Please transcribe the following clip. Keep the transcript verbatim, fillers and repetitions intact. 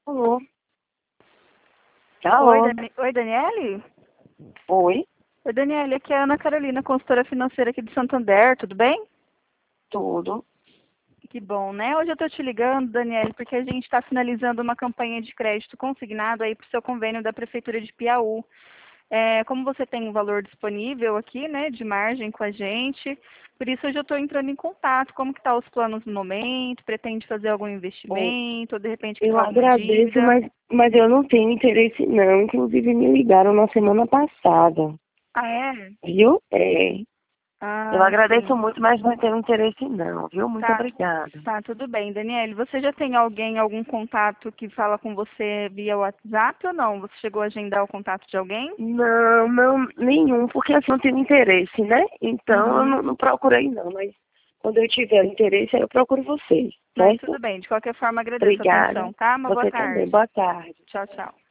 Alô? Oi, Alô? Dani... Oi, Daniele? Oi? Oi, Daniele, aqui é a Ana Carolina, consultora financeira aqui de Santander, tudo bem? Tudo. Que bom, né? Hoje eu estou te ligando, Daniele, porque a gente está finalizando uma campanha de crédito consignado aí para o seu convênio da Prefeitura de Piauí. É, como você tem um valor disponível aqui, né, de margem com a gente, por isso hoje eu estou entrando em contato. Como que tá os planos no momento? Pretende fazer algum Bom, investimento ou de repente eu quitar alguma agradeço, dívida? mas, mas eu não tenho interesse não. Inclusive me ligaram na semana passada, Ah, é? viu? É. Eu Ah, agradeço sim. muito, mas não tenho interesse não, viu? Muito Tá, obrigada. tá, tudo bem. Daniele, você já tem alguém, algum contato que fala com você via WhatsApp ou não? Você chegou a agendar o contato de alguém? Não, não, nenhum, porque assim não tenho interesse, né? Então eu Uhum. não, não procurei não, mas quando eu tiver interesse, aí eu procuro vocês, Mas certo? tudo bem. De qualquer forma, agradeço a Obrigada. atenção, tá? Uma boa Você também. tarde. Boa tarde. Tchau, tchau.